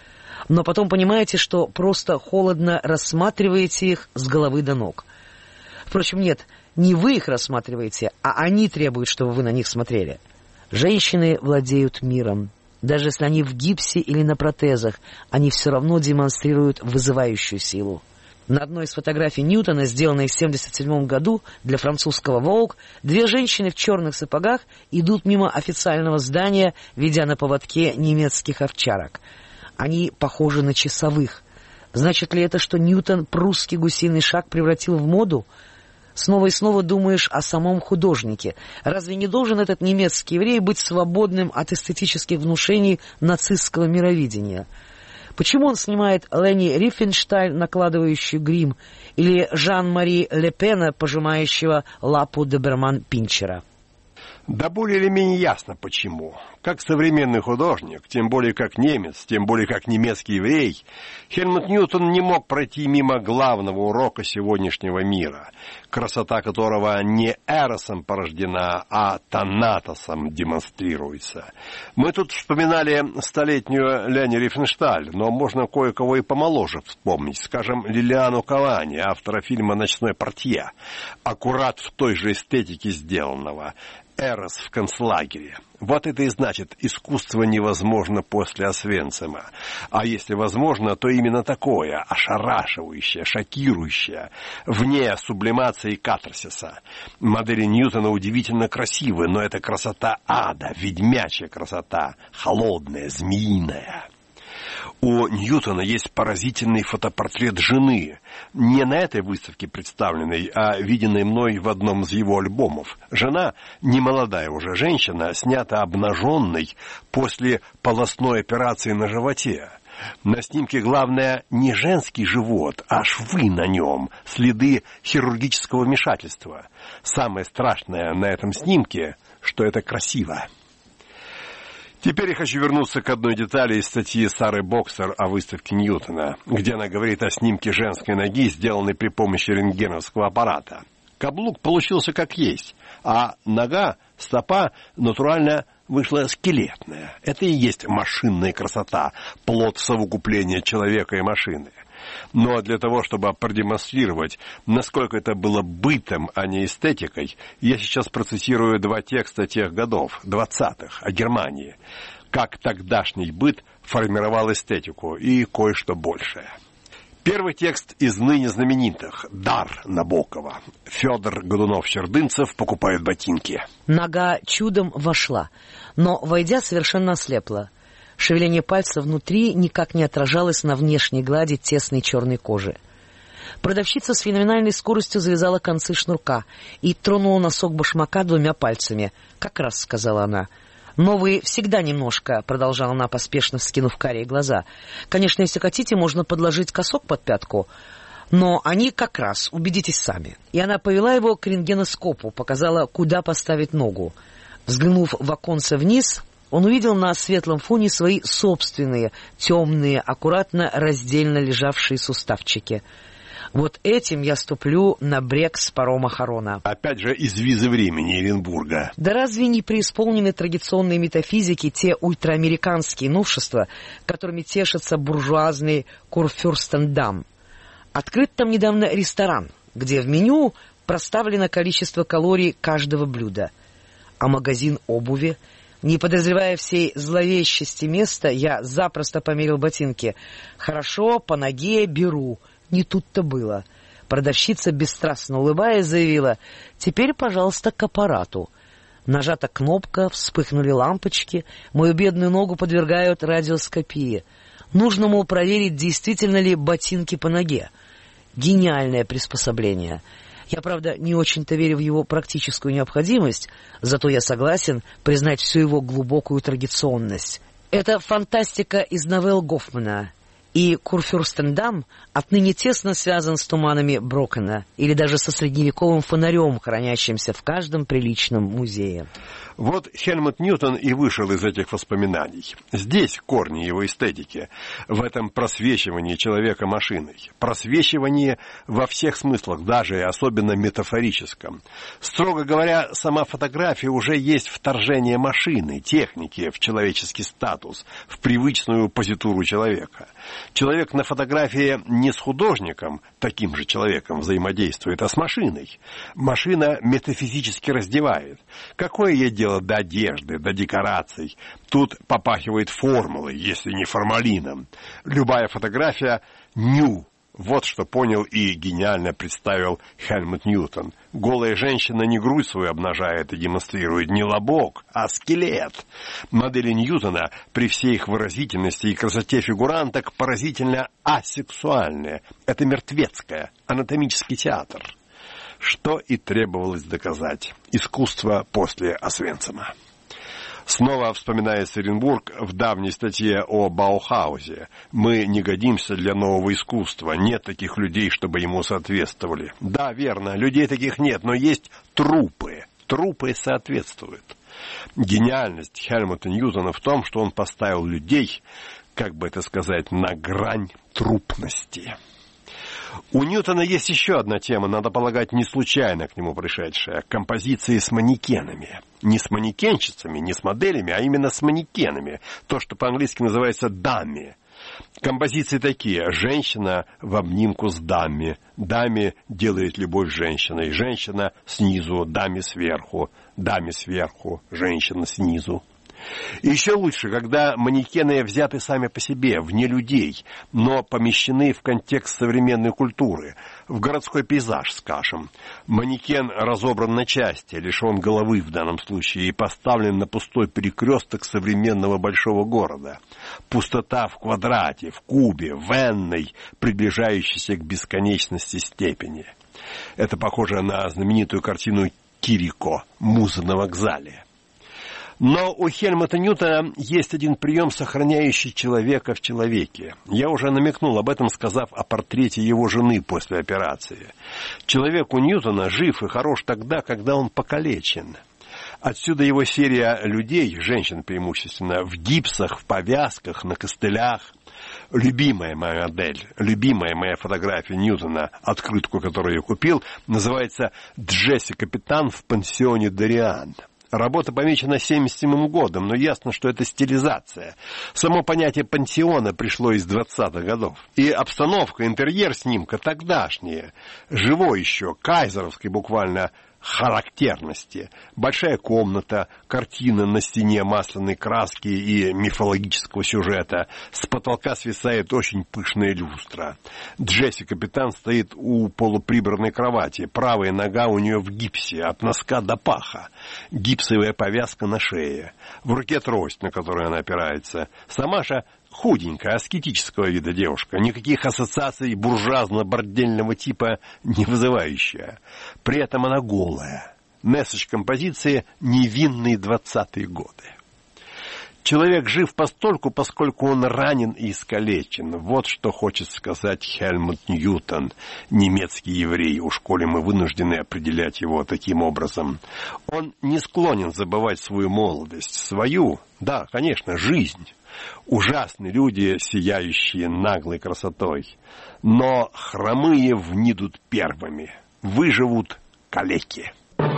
Но потом понимаете, что просто холодно рассматриваете их с головы до ног. Впрочем, нет, не вы их рассматриваете, а они требуют, чтобы вы на них смотрели. Женщины владеют миром. Даже если они в гипсе или на протезах, они все равно демонстрируют вызывающую силу. На одной из фотографий Ньютона, сделанной в семьдесят седьмом году для французского Vogue, две женщины в черных сапогах идут мимо официального здания, ведя на поводке немецких овчарок. Они похожи на часовых. Значит ли это, что Ньютон прусский гусиный шаг превратил в моду? Снова и снова думаешь о самом художнике. Разве не должен этот немецкий еврей быть свободным от эстетических внушений нацистского мировидения? Почему он снимает Лени Рифеншталь, накладывающую грим, или Жан-Мари Ле Пена, пожимающего лапу доберман-пинчера?
Да более или менее ясно почему. Как современный художник, тем более как немец, тем более как немецкий еврей, Хельмут Ньютон не мог пройти мимо главного урока сегодняшнего мира, красота которого не эросом порождена, а танатосом демонстрируется. Мы тут вспоминали столетнюю Лени Рифеншталь, но можно кое-кого и помоложе вспомнить. Скажем, Лилиану Калани, автора фильма «Ночной портье», аккурат в той же эстетике сделанного. Эрос в концлагере. Вот это и значит, искусство невозможно после Освенцима. А если возможно, то именно такое, ошарашивающее, шокирующее, вне сублимации и катарсиса. Модели Ньютона удивительно красивы, но это красота ада, ведьмячья красота, холодная, змеиная. У Ньютона есть поразительный фотопортрет жены, не на этой выставке представленной, а виденной мной в одном из его альбомов. Жена, немолодая уже женщина, снята обнаженной после полостной операции на животе. На снимке главное не женский живот, а швы на нем, следы хирургического вмешательства. Самое страшное на этом снимке, что это красиво. Теперь я хочу вернуться к одной детали из статьи Сары Боксер о выставке Ньютона, где она говорит о снимке женской ноги, сделанной при помощи рентгеновского аппарата. Каблук получился как есть, а нога, стопа натурально вышла скелетная. Это и есть машинная красота, плод совокупления человека и машины. Но для того, чтобы продемонстрировать, насколько это было бытом, а не эстетикой, я сейчас процитирую два текста тех годов, двадцатых, о Германии. Как тогдашний быт формировал эстетику и кое-что большее. Первый текст из ныне знаменитых. Дар Набокова. Федор Годунов-Щердынцев покупает ботинки.
Нога чудом вошла, но, войдя, совершенно ослепла. Шевеление пальца внутри никак не отражалось на внешней глади тесной черной кожи. Продавщица с феноменальной скоростью завязала концы шнурка и тронула носок башмака двумя пальцами. «Как раз», — сказала она. «Новые всегда немножко», — продолжала она, поспешно вскинув карие глаза. «Конечно, если хотите, можно подложить косок под пятку, но они как раз, убедитесь сами». И она повела его к рентгеноскопу, показала, куда поставить ногу. Взглянув в оконце вниз, он увидел на светлом фоне свои собственные, темные, аккуратно раздельно лежавшие суставчики. «Вот этим я ступлю на брег с парома Харона».
Опять же, из визы времени Эренбурга.
Да разве не преисполнены традиционной метафизики те ультраамериканские новшества, которыми тешится буржуазный Курфюрстендам? Открыт там недавно ресторан, где в меню проставлено количество калорий каждого блюда. А магазин обуви, не подозревая всей зловещести места, я запросто померил ботинки. «Хорошо, по ноге беру». Не тут-то было. Продавщица, бесстрастно улыбаясь, заявила: «Теперь, пожалуйста, к аппарату». Нажата кнопка, вспыхнули лампочки, мою бедную ногу подвергают радиоскопии. Нужно, мол, проверить, действительно ли ботинки по ноге. Гениальное приспособление. Я, правда, не очень-то верю в его практическую необходимость, зато я согласен признать всю его глубокую традиционность. Это фантастика из новелл Гофмана. И Курфюрстендам отныне тесно связан с туманами Брокена или даже со средневековым фонарем, хранящимся в каждом приличном музее.
Вот Хельмут Ньютон и вышел из этих воспоминаний. Здесь корни его эстетики, в этом просвечивании человека машиной. Просвечивание во всех смыслах, даже и особенно метафорическом. Строго говоря, сама фотография уже есть вторжение машины, техники в человеческий статус, в привычную позитуру человека. Человек на фотографии не с художником, таким же человеком взаимодействует, а с машиной. Машина метафизически раздевает. Какое ей дело до одежды, до декораций? Тут попахивает формулой, если не формалином. Любая фотография — ню. Вот что понял и гениально представил Хельмут Ньютон. Голая женщина не грудь свою обнажает и демонстрирует, не лобок, а скелет. Модели Ньютона при всей их выразительности и красоте фигуранток поразительно асексуальные. Это мертвецкое, анатомический театр. Что и требовалось доказать. Искусство после Освенцима. Снова вспоминается Эренбург в давней статье о Баухаузе. «Мы не годимся для нового искусства. Нет таких людей, чтобы ему соответствовали». Да, верно, людей таких нет, но есть трупы. Трупы соответствуют. Гениальность Хельмута Ньютона в том, что он поставил людей, как бы это сказать, на грань трупности. У Ньютона есть еще одна тема, надо полагать, не случайно к нему пришедшая. Композиции с манекенами. Не с манекенщицами, не с моделями, а именно с манекенами. То, что по-английски называется «дамми». Композиции такие. Женщина в обнимку с дамми. Даме делает любовь с женщиной. Женщина снизу, даме сверху. Даме сверху, женщина снизу. Еще лучше, когда манекены взяты сами по себе, вне людей, но помещены в контекст современной культуры, в городской пейзаж, скажем. Манекен разобран на части, лишен головы в данном случае, и поставлен на пустой перекресток современного большого города. Пустота в квадрате, в кубе, в энной, приближающейся к бесконечности степени. Это похоже на знаменитую картину Кирико «Муза на вокзале». Но у Хельмута Ньютона есть один прием, сохраняющий человека в человеке. Я уже намекнул об этом, сказав о портрете его жены после операции. Человек у Ньютона жив и хорош тогда, когда он покалечен. Отсюда его серия людей, женщин преимущественно, в гипсах, в повязках, на костылях. Любимая моя модель, любимая моя фотография Ньютона, открытку, которую я купил, называется «Джесси Капитан в пансионе Дориан». Работа помечена семьдесят седьмым годом, но ясно, что это стилизация. Само понятие пансиона пришло из двадцатых годов. И обстановка, интерьер снимка тогдашние, живой еще, кайзеровской буквально характерности. Большая комната, картина на стене масляной краски и мифологического сюжета. С потолка свисает очень пышная люстра. Джесси Капитан стоит у полуприбранной кровати. Правая нога у нее в гипсе, от носка до паха. Гипсовая повязка на шее. В руке трость, на которую она опирается. Сама же худенькая, аскетического вида девушка, никаких ассоциаций буржуазно-бордельного типа не вызывающая. При этом она голая. Месседж композиции «Невинные двадцатые годы». Человек жив постольку, поскольку он ранен и искалечен. Вот что хочет сказать Хельмут Ньютон, немецкий еврей, уж коли мы вынуждены определять его таким образом. Он не склонен забывать свою молодость, свою, да, конечно, жизнь. Ужасны люди, сияющие наглой красотой, но хромые внидут первыми, выживут калеки.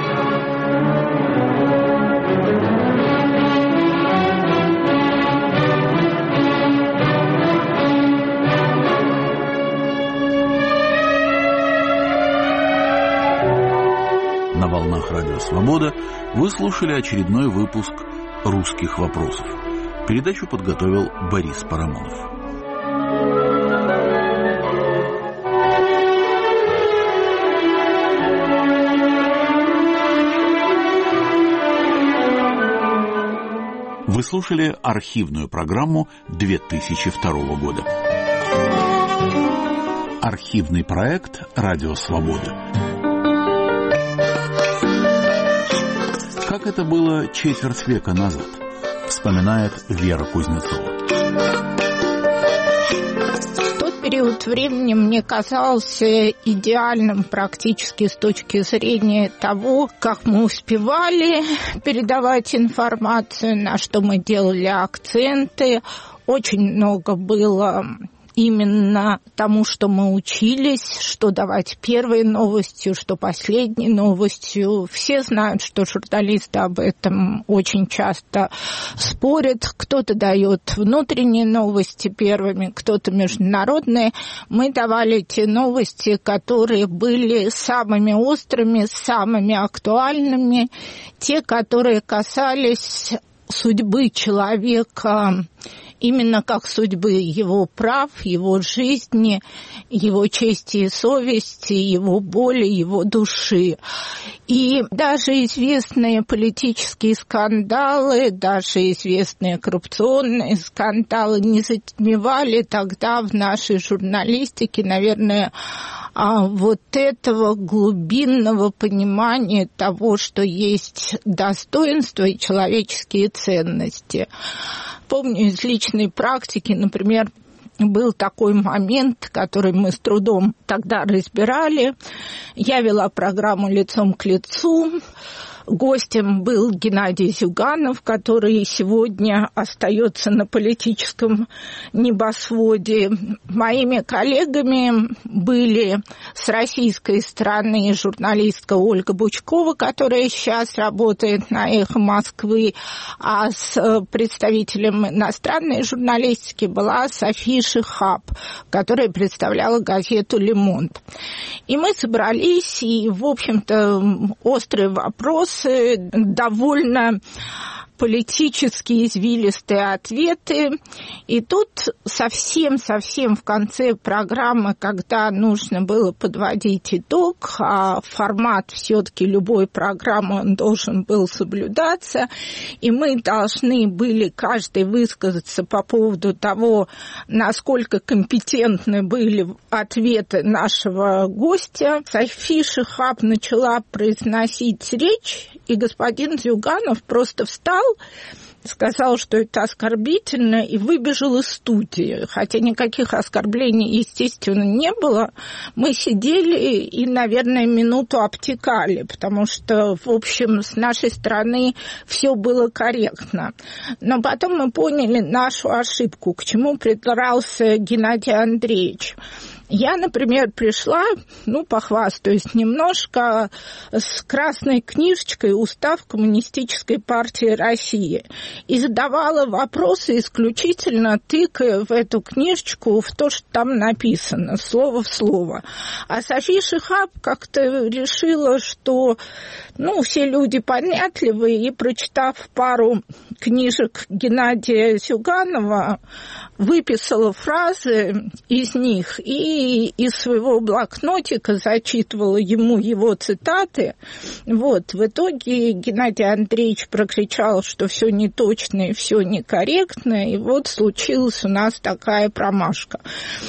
На волнах Радио Свобода вы слушали очередной выпуск «Русских вопросов». Передачу подготовил Борис Парамонов. Вы слушали архивную программу две тысячи второго года. Архивный проект «Радио Свобода». Как это было четверть века назад, вспоминает Вера Кузнецова.
Тот период времени мне казался идеальным практически с точки зрения того, как мы успевали передавать информацию, на что мы делали акценты. Очень много было именно тому, что мы учились, что давать первой новостью, что последней новостью. Все знают, что журналисты об этом очень часто спорят. Кто-то дает внутренние новости первыми, кто-то международные. Мы давали те новости, которые были самыми острыми, самыми актуальными, те, которые касались судьбы человека, именно как судьбы его прав, его жизни, его чести и совести, его боли, его души. И даже известные политические скандалы, даже известные коррупционные скандалы не затмевали тогда в нашей журналистике, наверное, вот этого глубинного понимания того, что есть достоинство и человеческие ценности. Помню из личной практики, например, был такой момент, который мы с трудом тогда разбирали. Я вела программу «Лицом к лицу». Гостем был Геннадий Зюганов, который сегодня остается на политическом небосводе. Моими коллегами были с российской стороны журналистка Ольга Бучкова, которая сейчас работает на «Эхо Москвы», а с представителем иностранной журналистики была София Шихаб, которая представляла газету «Ле Монд». И мы собрались, и, в общем-то, острый вопрос довольно политические извилистые ответы. И тут совсем-совсем в конце программы, когда нужно было подводить итог, а формат все-таки любой программы он должен был соблюдаться, и мы должны были каждый высказаться по поводу того, насколько компетентны были ответы нашего гостя. Софи Шихаб начала произносить речь, и господин Зюганов просто встал, сказал, что это оскорбительно, и выбежал из студии. Хотя никаких оскорблений, естественно, не было. Мы сидели и, наверное, минуту обтекали, потому что, в общем, с нашей стороны все было корректно. Но потом мы поняли нашу ошибку, к чему придрался Геннадий Андреевич. Я, например, пришла, ну, похвастаюсь немножко, с красной книжечкой «Устав Коммунистической партии России» и задавала вопросы исключительно тыкая в эту книжечку в то, что там написано, слово в слово. А Софи Шихаб как-то решила, что, ну, все люди понятливые, и, прочитав пару книжек Геннадия Зюганова, выписала фразы из них и из своего блокнотика зачитывала ему его цитаты. Вот. В итоге Геннадий Андреевич прокричал, что все неточно и все некорректно, и вот случилась у нас такая промашка.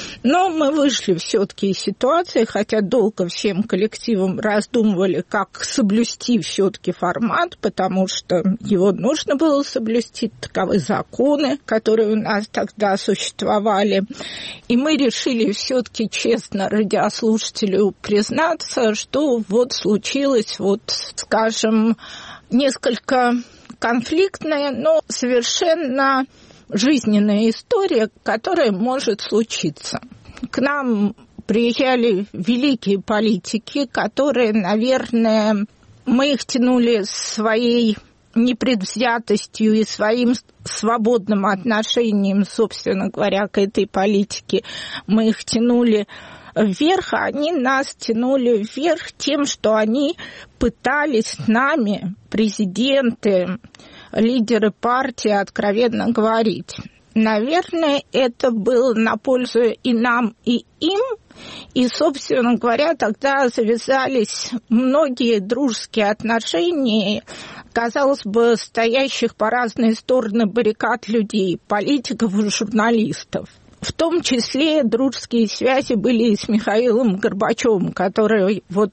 Но мы вышли все-таки из ситуации, хотя долго всем коллективом раздумывали, как соблюсти все-таки формат, потому что его нужно было соблюсти, таковы законы, которые у нас тогда существовали. И мы решили все-таки честно радиослушателю признаться, что вот случилось, вот, скажем, несколько конфликтная, но совершенно жизненная история, которая может случиться. К нам приезжали великие политики, которые, наверное, мы их тянули своей непредвзятостью и своим свободным отношением, собственно говоря, к этой политике. Мы их тянули вверх, а они нас тянули вверх тем, что они пытались с нами, президенты, лидеры партии, откровенно говорить. Наверное, это было на пользу и нам, и им. И, собственно говоря, тогда завязались многие дружеские отношения, казалось бы, стоящих по разные стороны баррикад людей, политиков и журналистов. В том числе дружеские связи были и с Михаилом Горбачевым, который вот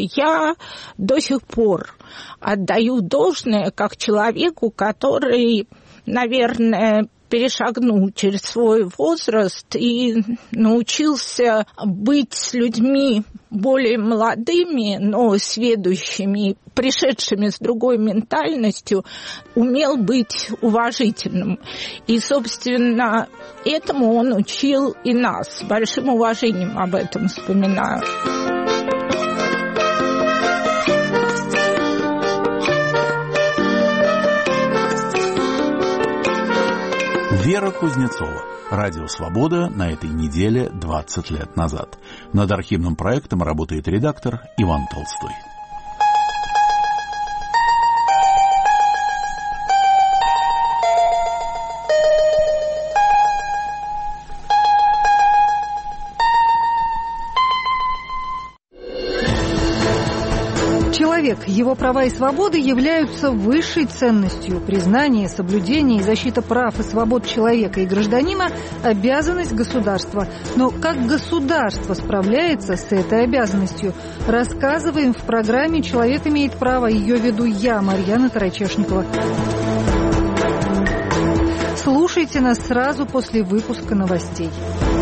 я до сих пор отдаю должное как человеку, который, наверное, перешагнул через свой возраст и научился быть с людьми более молодыми, но сведущими, пришедшими с другой ментальностью, умел быть уважительным. И, собственно, этому он учил и нас. С большим уважением об этом вспоминаю.
Вера Кузнецова. Радио «Свобода» на этой неделе двадцать лет назад. Над архивным проектом работает редактор Иван Толстой.
Человек, его права и свободы являются высшей ценностью. Признание, соблюдение и защита прав и свобод человека и гражданина – обязанность государства. Но как государство справляется с этой обязанностью? Рассказываем в программе «Человек имеет право». Ее веду я, Марьяна Тарачешникова. Слушайте нас сразу после выпуска новостей.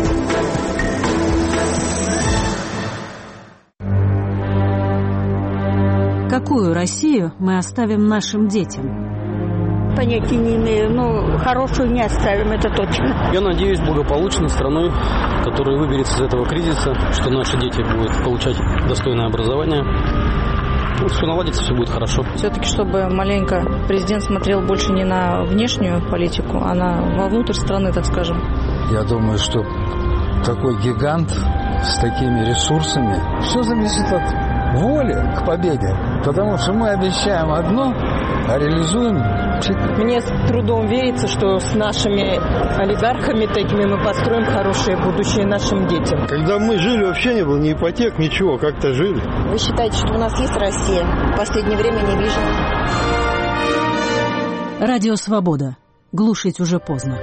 Какую Россию мы оставим нашим детям?
Понятия не имею, но хорошую не оставим, это точно.
Я надеюсь, благополучной страной, которая выберется из этого кризиса, что наши дети будут получать достойное образование. Ну, все наладится, все будет хорошо.
Все-таки, чтобы маленько президент смотрел больше не на внешнюю политику, а на вовнутрь страны, так скажем.
Я думаю, что такой гигант с такими ресурсами, все зависит от воли к победе. Потому что мы обещаем одно, а реализуем
Мне с трудом верится, что с нашими олигархами такими мы построим хорошее будущее нашим детям.
Когда мы жили, вообще не было ни ипотек, ничего, как-то жили.
Вы считаете, что у нас есть Россия? В последнее время не вижу.
Радио «Свобода». Глушить уже поздно.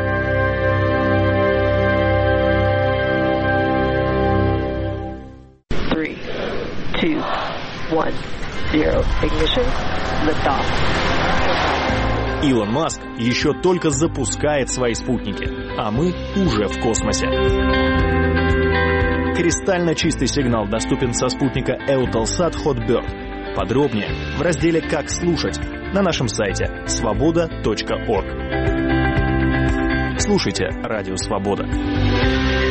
Three, two, one, zero. Ignition. Lift off.
Илон Маск еще только запускает свои спутники, а мы уже в космосе. Кристально чистый сигнал доступен со спутника Eutelsat Hotbird. Подробнее в разделе «Как слушать» на нашем сайте свобода точка орг. Слушайте «Радио Свобода».